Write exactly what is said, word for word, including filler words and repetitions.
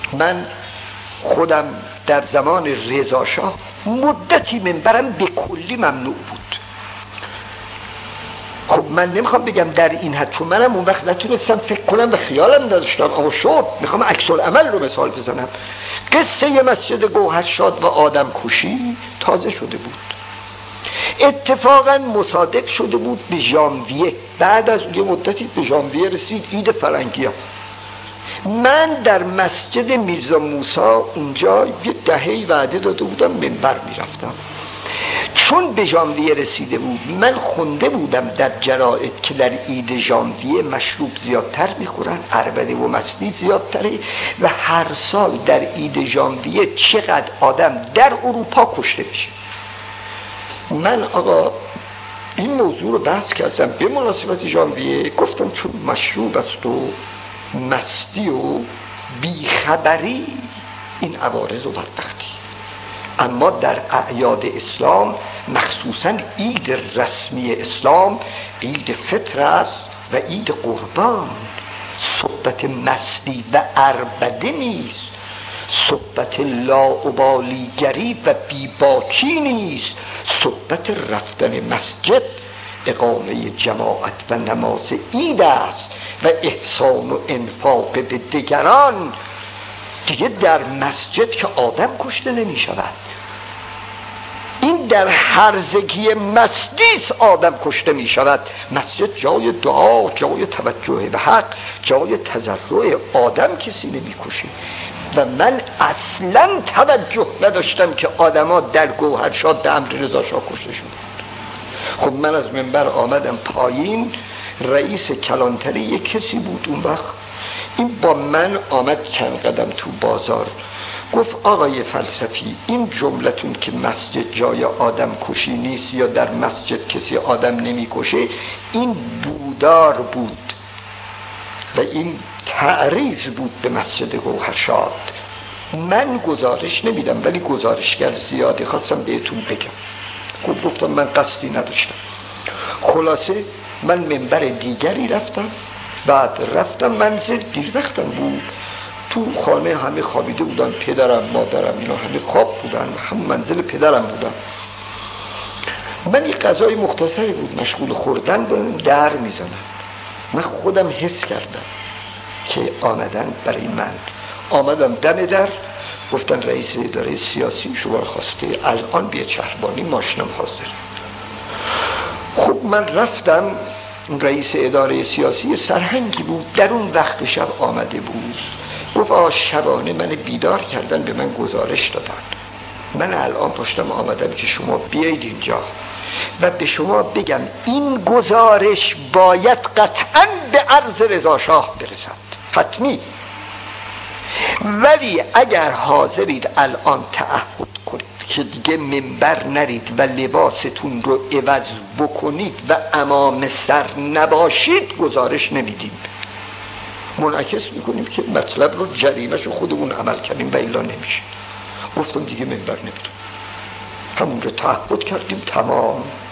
من خودم در زمان رضا شاه مدتی منبرم به کلی ممنوع بود. خب من نمیخوام بگم در این حد، چون منم اون وقت نتونستم فکر کنم و خیالم نداشتم، اما شد میخوام عکس العمل رو مثال بزنم. قصه مسجد گوهرشاد و آدم کشی تازه شده بود، اتفاقا مصادف شده بود به ژانویه، بعد از یه مدتی به ژانویه رسید عید فرنگی ها. من در مسجد میرزا موسی اونجا یه دهه‌ای وعده داده بودم منبر میرفتم. چون به ژانویه رسیده بود من خونده بودم در جرائد که در عید ژانویه مشروب زیادتر میخورن، عربده و مستی زیادتره و هر سال در عید ژانویه چقدر آدم در اروپا کشته میشه. من آقا این موضوع رو بحث کردم به مناسبت ژانویه، گفتم چون مشروب است و مستی و بیخبری این عوارض و بدبختی، اما در اعیاد اسلام مخصوصا عید رسمی اسلام عید فطر است و عید قربان، صحبت مستی و عربده نیست، صحبت لاابالیگری و بیباکی نیست، صحبت رفتن مسجد، اقامه جماعت و نماز عید است و احسان و انفاق به دیگران. دیگه در مسجد که آدم کشته نمی شود، این در هرزگی مسجد آدم کشته می شود. مسجد جای دعا، جای توجه به حق، جای تضرع، آدم کسی نمی کشه. و من اصلا توجه نداشتم که آدما در گوهرشاد به امر رضا شاه کشته شده. خب من از منبر آمدم پایین، رئیس کلانتری یک کسی بود اون وقت، این با من آمد چند قدم تو بازار، گفت آقای فلسفی این جملتون که مسجد جای آدم کشی نیست یا در مسجد کسی آدم نمی کشه، این بودار بود و این تعریض بود به مسجد گوهرشاد. من گزارش نمیدم ولی گزارشگر زیاده، خواستم بهتون بگم. خب گفتم من قصدی نداشتم. خلاصه من منبر دیگری رفتم، بعد رفتم منزل، دیر وقتم بود، تو خانه همه خوابیده بودن، پدرم مادرم اینا همه خواب بودن، هم منزل پدرم بودم. من یک غذای مختصری بود مشغول خوردن بودم، در میزنم. من خودم حس کردم که آمدن برای من. آمدم دم در، گفتن رئیس اداره سیاسی شما خواسته الان بیا شهربانی، ماشینم حاضر. خب من رفتم، رئیس اداره سیاسی سرهنگی بود، در اون وقت شب آمده بود، گفت آه شبانه من بیدار کردن به من گزارش دادن، من الان پشتم آمدم که شما بیایید اینجا و به شما بگم این گزارش باید قطعا به عرض رضا شاه برسد، حتمی، ولی اگر حاضرید الان تعهد کنید که دیگه منبر نرید و لباستون رو عوض بکنید و امام سر نباشید گزارش نمیدیم، منعکس میکنیم که مطلب رو جریمش رو خودمون عمل کردیم و الا نمیشه. گفتم دیگه منبر نمیدیم، همونجا تعهد کردیم تمام.